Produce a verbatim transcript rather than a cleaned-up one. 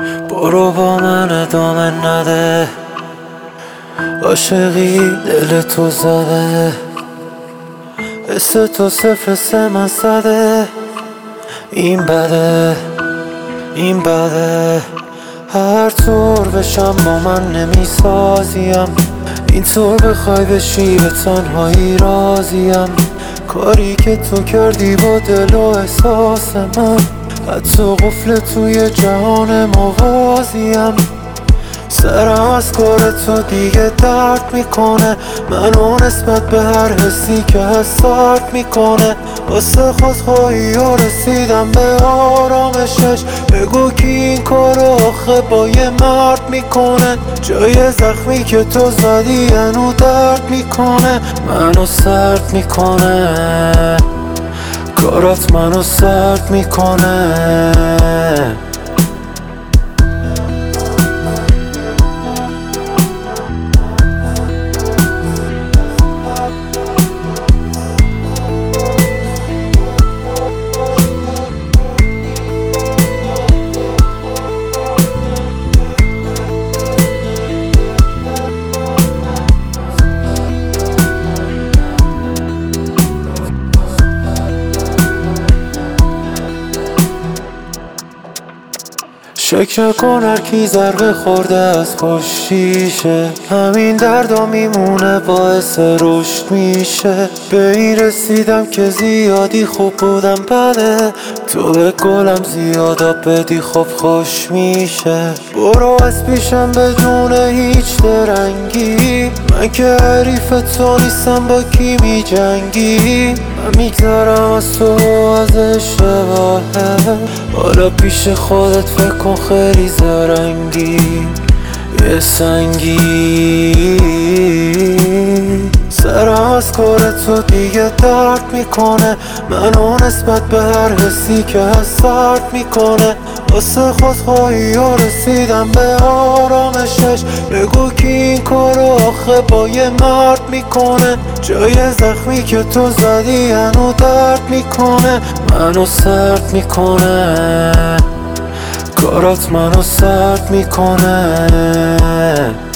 برو با من ادامه نده، عاشقی دل تو زده، حس تو صفر سه من صده. این بده این بده، هر طور بشم با من نمیسازیم، اینطور بخوای بشی به تنهایی رازیم. کاری که تو کردی با دل و احساس من، حتی قفل توی جهان موازیم. سرم از کار تو دیگه درد میکنه، منو نسبت به هر حسی که هست سرد میکنه. واسه خودخواهی ها رسیدم به آرامشش، بگو کی این کارو آخه با یه مرد میکنه. جای زخمی که تو زدی هنو درد میکنه، منو سرد میکنه، کارات منو سرد میکنه. شک نکن هر کی ضربه خورده از پشتیشه، همین دردا میمونه باعث رشد میشه. به این رسیدم که زیادی خوب بودم بده، تو به گلم زیاد آب بدی خب خوش میشه. برو از پیشم بدون هیچ درنگی، من که حریف تو نیستم با کی میجنگی. من میگذرم از تو از اشتباهه، حالا پیش خودت فکر کن خیلی زرنگی یه سنگی. سرم از کار تو دیگه درد میکنه، منو نسبت به هر حسی که هست سرد میکنه. واسه خودخواهی ها رسیدم به آرامشش، بگو کی این کارو آخه با یه مرد میکنه. جای زخمی که تو زدی هنو درد میکنه، منو سرد میکنه، کارات منو سرد میکنه.